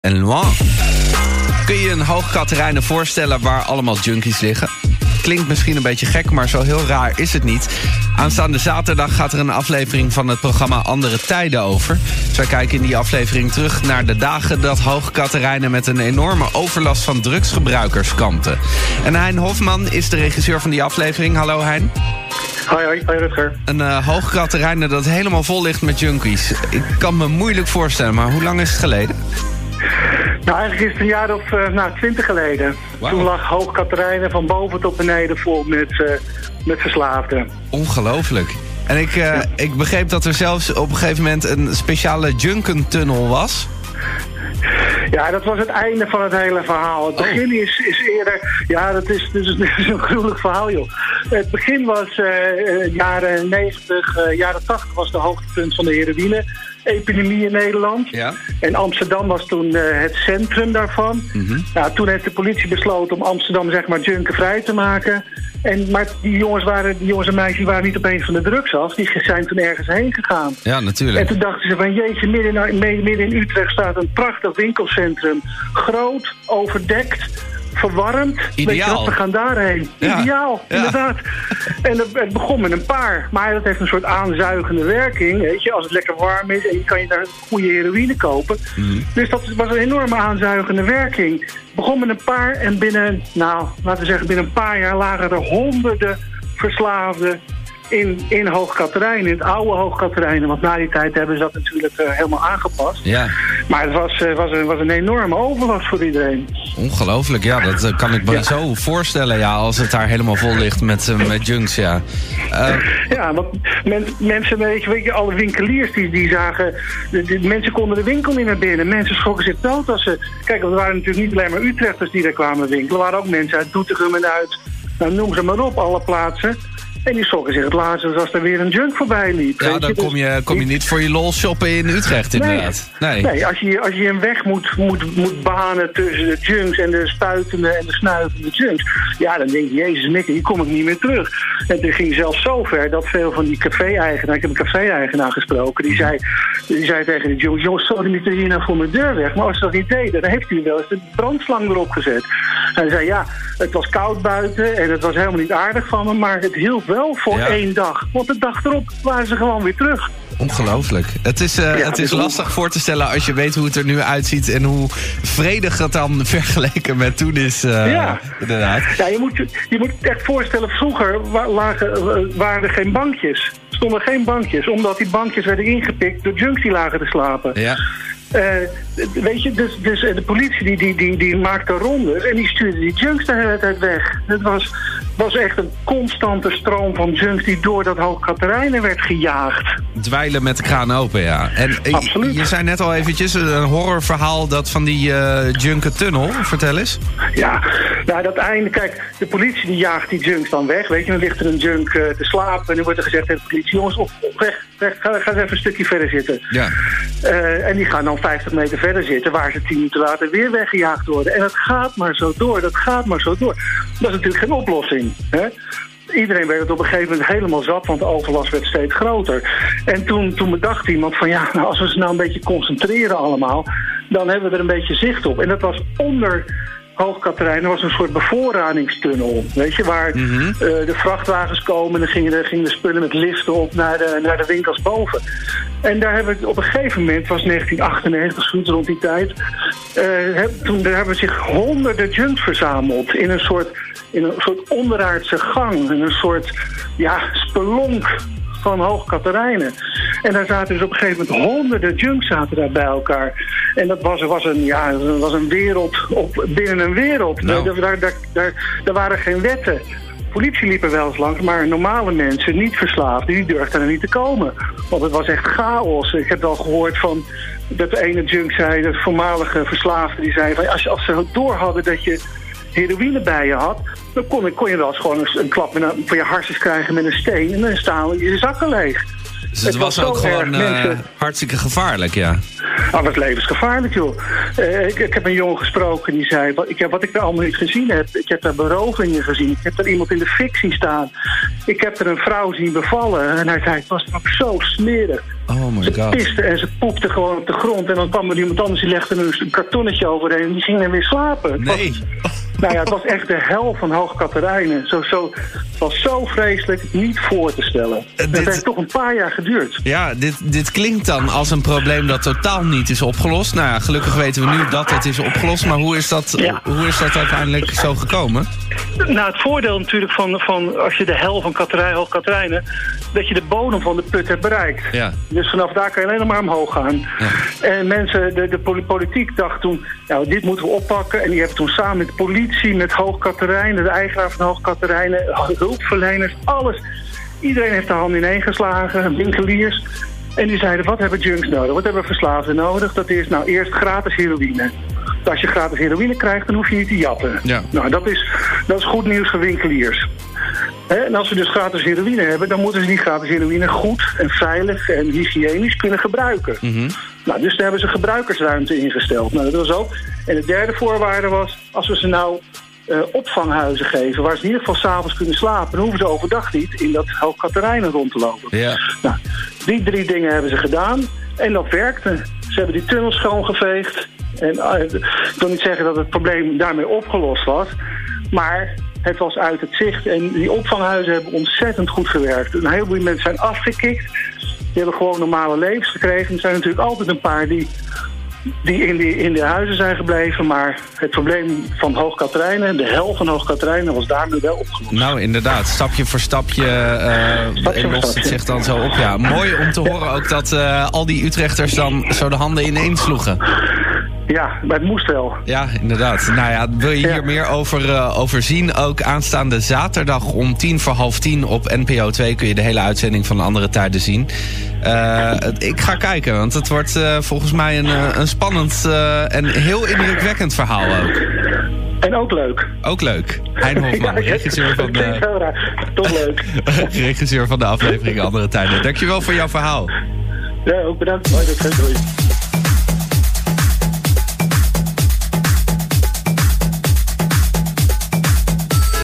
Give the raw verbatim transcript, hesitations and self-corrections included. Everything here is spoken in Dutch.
en Loin. Kun je een Hoog Catharijne voorstellen waar allemaal junkies liggen? Klinkt misschien een beetje gek, maar zo heel raar is het niet. Aanstaande zaterdag gaat er een aflevering van het programma Andere Tijden over. Zij kijken in die aflevering terug naar de dagen dat Hoog Catharijne met een enorme overlast van drugsgebruikers kampte. En Hein Hofman is de regisseur van die aflevering. Hallo Hein. Hoi, hoi, hoi Rutger. Een uh, Hoog Catharijne dat helemaal vol ligt met junkies. Ik kan me moeilijk voorstellen, maar hoe lang is het geleden? Nou, eigenlijk is het een jaar of uh, nou, twintig geleden. Wow. Toen lag Hoog Catharijne van boven tot beneden vol met, uh, met verslaafden. Ongelooflijk. En ik, uh, ja. ik begreep dat er zelfs op een gegeven moment een speciale junkentunnel was. Ja, dat was het einde van het hele verhaal. Het begin oh. is, is eerder... Ja, dat is, dat is, dat is een gruwelijk verhaal, joh. Het begin was uh, jaren negentig, uh, jaren tachtig was de hoogtepunt van de heroïne-epidemie in Nederland. Ja. En Amsterdam was toen uh, het centrum daarvan. Mm-hmm. Nou, toen heeft de politie besloten om Amsterdam, zeg maar, junkenvrij te maken. En, maar die jongens, waren, die jongens en meisjes waren niet opeens van de drugs af. Die zijn toen ergens heen gegaan. Ja, natuurlijk. En toen dachten ze van jeetje, midden in, midden in Utrecht staat een prachtig winkelcentrum. Groot, overdekt, verwarmd. Ideaal. Weet je wat, we gaan daarheen. Ja. Ideaal, ja. Inderdaad. En het, het begon met een paar. Maar dat heeft een soort aanzuigende werking. Weet je, als het lekker warm is en je kan je daar goede heroïne kopen. Mm. Dus dat was een enorme aanzuigende werking. Het begon met een paar en binnen, nou, laten we zeggen, binnen een paar jaar lagen er honderden verslaafden in, in Hoog Catharijne, in het oude Hoog Catharijne. Want na die tijd hebben ze dat natuurlijk uh, helemaal aangepast. Ja. Maar het was, uh, was, een, was een enorme overlast voor iedereen. Ongelooflijk, ja. Dat uh, kan ik me ja. zo voorstellen, ja, als het daar helemaal vol ligt met, uh, met junks, ja. Uh, ja, want men, mensen, weet je, weet je, alle winkeliers die, die zagen... De, de, mensen konden de winkel niet naar binnen. Mensen schrokken zich dood als ze... Kijk, er waren natuurlijk niet alleen maar Utrechters die daar kwamen winkelen. Er waren ook mensen uit Doetinchem en uit... Nou, noem ze maar op, alle plaatsen. En die schrokken zich het laatst als er weer een junk voorbij liep. Ja, dan je? kom je, kom je niet voor je lol shoppen in Utrecht, inderdaad. Nee, nee. nee als, je, als je een weg moet, moet, moet banen tussen de junks en de spuitende en de snuivende junks... ja, dan denk je, jezus mikke, hier kom ik niet meer terug. En toen ging zelfs zo ver dat veel van die café-eigenaar... Ik heb een café-eigenaar gesproken, die zei, die zei tegen de jongens... jongens, sorry niet hier nou voor mijn deur weg, maar als ze dat niet deden... dan heeft hij wel eens de brandslang erop gezet. En hij zei, ja, het was koud buiten en het was helemaal niet aardig van me... maar het hielp wel voor ja. één dag. Want de dag erop waren ze gewoon weer terug. Ongelooflijk. Het is, uh, ja, het is lastig voor te stellen als je weet hoe het er nu uitziet... en hoe vredig het dan vergeleken met toen is. Uh, ja. Inderdaad. Ja, je moet je moet echt voorstellen, vroeger lagen, waren er geen bankjes. Er stonden geen bankjes, omdat die bankjes werden ingepikt door junks die lagen te slapen. Ja. Uh, weet je, dus, dus de politie die, die, die, die maakte rondes en die stuurde die junks de hele tijd weg. Het was, was echt een constante stroom van junks die door dat Hoog Catharijne werd gejaagd. Dweilen met de kraan open, ja. En Absoluut. Je zei net al eventjes een horrorverhaal dat van die uh, junkentunnel. Vertel eens. Ja, nou dat einde, kijk, de politie die jaagt die junks dan weg. Weet je, dan ligt er een junk uh, te slapen en dan wordt er gezegd tegen de politie, jongens, op, op weg, weg, ga, ga eens even een stukje verder zitten. Ja. Uh, en die gaan dan vijftig meter verder zitten, waar ze tien minuten later weer weggejaagd worden. En dat gaat maar zo door, dat gaat maar zo door. Dat is natuurlijk geen oplossing, hè? Iedereen werd het op een gegeven moment helemaal zat, want de overlast werd steeds groter. En toen, toen bedacht iemand van ja, nou, als we ze nou een beetje concentreren allemaal, dan hebben we er een beetje zicht op. En dat was onder Hoog Catharijne, was een soort bevoorradingstunnel, weet je, waar mm-hmm. uh, de vrachtwagens komen en dan gingen de, gingen de spullen met liften op naar de, naar de winkels boven. En daar hebben we op een gegeven moment, was negentien achtennegentig, zoiets rond die tijd, uh, heb, toen daar hebben zich honderden junks verzameld in een soort, in een soort onderaardse gang, in een soort ja, spelonk van Hoog Catharijne. En daar zaten dus op een gegeven moment honderden junks zaten daar bij elkaar. En dat was, was, een, ja, was een wereld op, binnen een wereld. No. Daar, daar, daar, daar, daar waren geen wetten. Politie liep er wel eens langs, maar normale mensen, niet verslaafden, die durfden er niet te komen. Want het was echt chaos. Ik heb wel gehoord van dat de ene junk zei, de voormalige verslaafde, die zei van als, als ze door hadden dat je heroïne bij je had, dan kon, kon je wel eens gewoon een, een klap met een, van je harsjes krijgen met een steen en dan staan je zakken leeg. Dus het, het was, was ook gewoon uh, hartstikke gevaarlijk, ja. Ah, het was levensgevaarlijk, joh. Uh, ik, ik heb een jongen gesproken die zei, wat ik, heb, wat ik daar allemaal niet gezien heb. Ik heb daar berovingen gezien. Ik heb daar iemand in de fik zien staan. Ik heb er een vrouw zien bevallen. En hij zei, het was ook zo smerig. Oh my god. Ze pisten en ze poepten gewoon op de grond. En dan kwam er iemand anders, die legde er een kartonnetje overheen. En die ging dan weer slapen. Het nee. Was, nou ja, het was echt de hel van Hoog Catharijne. Zo, zo, het was zo vreselijk, niet voor te stellen. Uh, dit... Het heeft toch een paar jaar geduurd. Ja, dit, dit klinkt dan als een probleem dat totaal niet is opgelost. Nou ja, gelukkig weten we nu dat het is opgelost. Maar hoe is dat, ja. hoe is dat uiteindelijk zo gekomen? Nou, het voordeel natuurlijk van, van als je de hel van Catharij, Hoog Catharijne, dat je de bodem van de put hebt bereikt. Ja. Dus vanaf daar kan je alleen nog maar omhoog gaan. Ja. En mensen, de, de politiek dacht toen, nou, dit moeten we oppakken. En die hebben toen samen met de politie, met Hoog Catharijne, de eigenaar van Hoog Catharijne, hulpverleners, alles. Iedereen heeft de hand ineen geslagen, winkeliers. En die zeiden, wat hebben junks nodig? Wat hebben verslaafden nodig? Dat is nou eerst gratis heroïne. Als je gratis heroïne krijgt, dan hoef je niet te jatten. Ja. Nou, dat is, dat is goed nieuws voor winkeliers. He, en als ze dus gratis heroïne hebben, dan moeten ze die gratis heroïne goed en veilig en hygiënisch kunnen gebruiken. Mm-hmm. Nou, dus daar hebben ze gebruikersruimte ingesteld. Nou, dat was ook. En de derde voorwaarde was, als we ze nou uh, opvanghuizen geven, waar ze in ieder geval 's avonds kunnen slapen, dan hoeven ze overdag niet in dat Hoog Catharijne rond te lopen. Ja. Nou, die drie dingen hebben ze gedaan en dat werkte. Ze hebben die tunnels schoongeveegd. En uh, ik wil niet zeggen dat het probleem daarmee opgelost was, maar het was uit het zicht. En die opvanghuizen hebben ontzettend goed gewerkt. Een heleboel mensen zijn afgekikt. Die hebben gewoon normale levens gekregen. Er zijn natuurlijk altijd een paar die, die in, die in de huizen zijn gebleven. Maar het probleem van Hoog Catharijne, de hel van Hoog Catharijne, was daarmee wel opgelost. Nou, inderdaad. Stapje voor stapje, uh, stapje lost stapje. Het zich dan zo op. Ja, mooi om te horen ook dat uh, al die Utrechters dan zo de handen ineen sloegen. Ja, maar het moest wel. Ja, inderdaad. Nou ja, wil je hier ja. meer over, uh, over zien? Ook aanstaande zaterdag om tien voor half tien op N P O twee kun je de hele uitzending van Andere Tijden zien. Uh, ik ga kijken, want het wordt uh, volgens mij een, uh, een spannend uh, en heel indrukwekkend verhaal ook. En ook leuk. Ook leuk. Hein Hofman, ja, regisseur van de... Toch leuk. regisseur van de aflevering Andere Tijden. Dankjewel voor jouw verhaal. Ja, ook bedankt. Hoi, dat